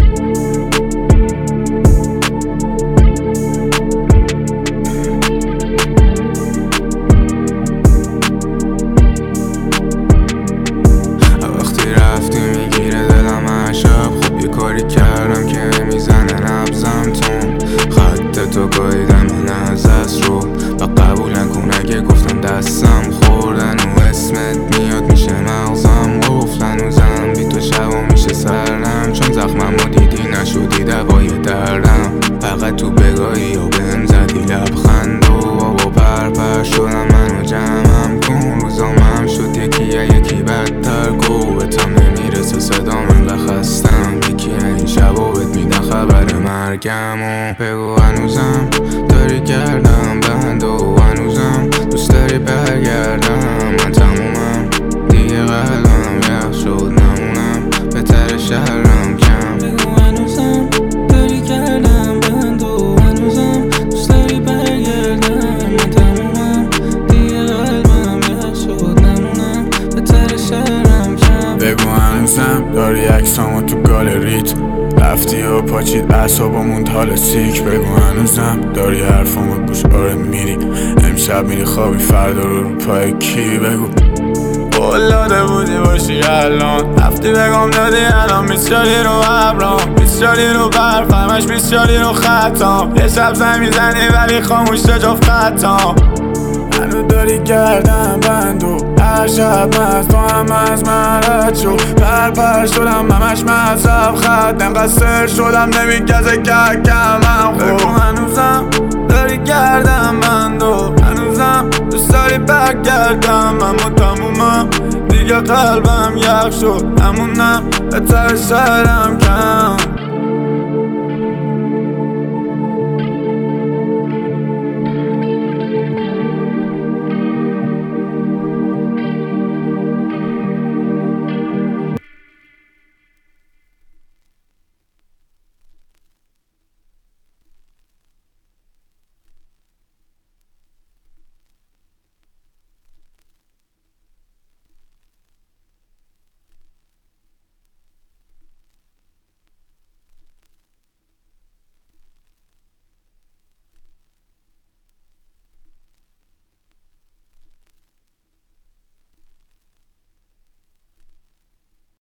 وقتی رفتی میگیره دلم عشب. خب یه کاری کردم که میزنه نبزم تون. خط تو گاییدم من از دست رو و قبول نکن اگه گفتم دستم خوردن و اسمت میاد میشه مغزم قفل. هنوزم بی تو شبا میشه سرنم چون زخمم و دیدی نشدی دوای دردم. فقط تو بگاهی یا بهم زدی لبخند و بابا پرپر شدم منو جمعم کن. روزام هم شد یکی بدتر گوبتم نمیرسه صدام انقدر خستم. یکی این شبا بهت میدن خبر مرگم و بگو هنوزم داری گردم بند و هنوزم دوست داری برگردم. من تمومم دیگه قلبم یخ شد نمونم بهتر شهرم کم. بگو هنوزم داری گردم بند و هنوزم دوست داری برگردم. من تمومم دیگه قلبم یخ شد نمونم بهتر شهرم کم. بگو هنوزم داری عکسامو تو گالریت رفتی و پاچید اعصابمون حال سیک. بگو هنوزم داری حرفامو گوش آره میری امشب میری خوابی فردا رو پای کی. بگو قول داده بودی باشی الان رفتی بگم دادی الان بیسیاری رو ابرام بیسیاری رو برف همش بیسیاری رو خطام. یه شب زنگ میزنی ولی خاموش جفت خطام. هنو داری گردم بند و هر شب مست تو هم از من رد شو. پرپر شدم همش مذهب خط انقدر سر شدم نمیگزه ککمم. بگو هنوزم داری گردم بند و هنوزم دوست داری برگردم. اما تمومم دیگه قلبم یخ شد نمونم بهتر شهرم کم.